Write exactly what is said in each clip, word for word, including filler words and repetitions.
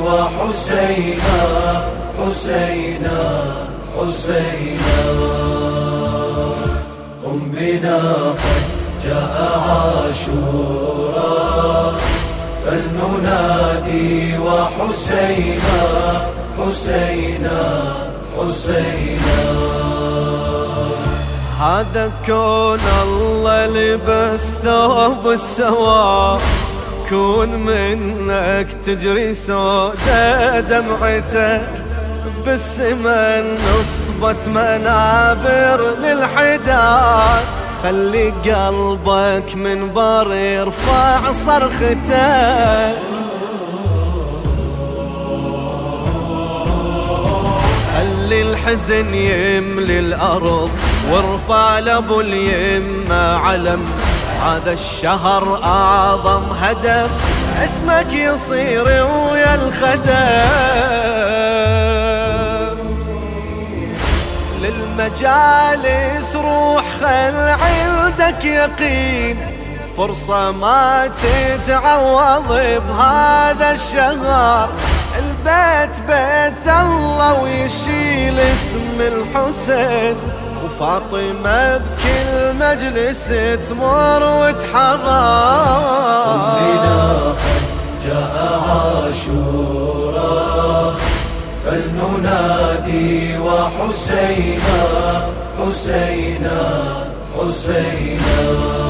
وحسينا حسينا حسينا. قم بنا قد جاء عاشورا فلننادي وحسينا حسينا حسينا. هذا كون الله لبس ثوب السوا، كون منك تجري سودا دمعتك، بالسمن نصبت منابر للحداد، خلي قلبك منبر يرفع صرختك. خلي الحزن يملي الأرض وارفع لأبو اليمة علم، هذا الشهر أعظم هدف اسمك يصير ويا الخدم. للمجالس روح خل عندك يقين، فرصة ما تتعوض بهذا الشهر، البيت بيت الله ويشيل اسم الحسين، وفاطمة بكل مجلس تمر وتحضر. بنا قد جاء عاشورا فلننادي وحسينا حسينا حسينا.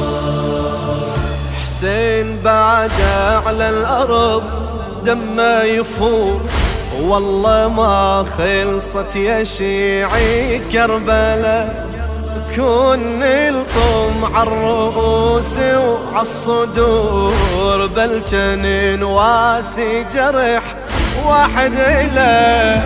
حسين بعد على الأرض دمه يفور، والله ما خلصت يا شيعي كربلاء، كون القم عالرؤوس وعالصدور، بل جنين واسي جرح واحد إله.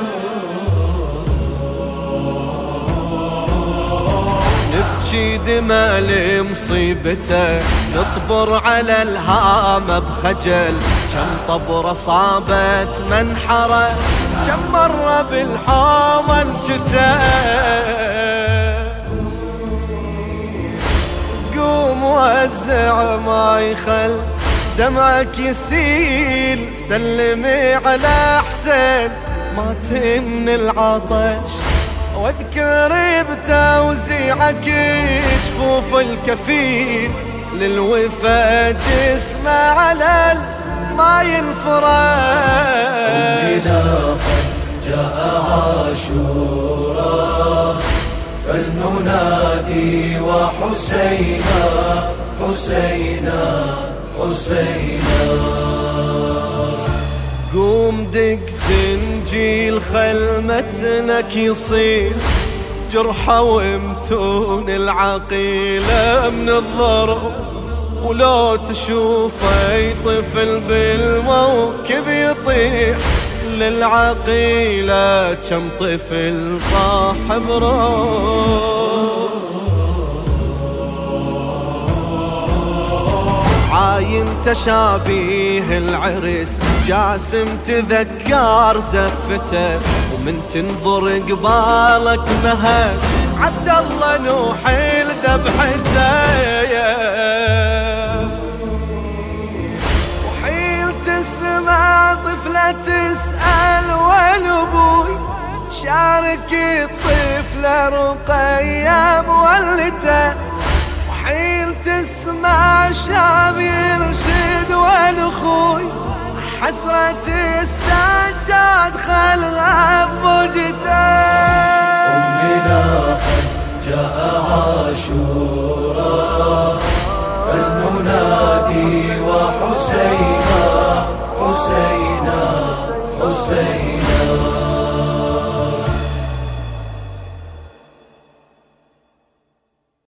نبكي دماء لمصيبته، نطبر على الهام بخجل، كم طبرة صابت منحرة، كم مرة بالحوم انجتل. قوم وزع ما يخل دمعك يسيل، سلمي على حسين ما تهن العطش، واذكر بتوزيعك جفوف الكفيل، للوفا جسمه على ما ينفرش. بنا قد جاء عاشورا فلننادي وحسينا حسينا حسينا. قوم دق زنجيل خل متنك يصير، جرحه ومتون العقيلة من الضرب، ولو تشوفه يطفل بالموكب يطيح، للعقيلة كم طفل طاح بروح. عاين تشابيه العرس جاسم تذكر زفته، ومن تنظر قبالك مهد عبد الله نوح الذبحته. وحيل تسمع طفلة تسأل وين أبوي، شارك الطفلة رقية مولته، وحيل تسمع شاب يرشد وين أخوي، حسرة السجاد خلها بوجته. بنا قد جاء عاشورا فلننادي وحسينا حسينا حسينا.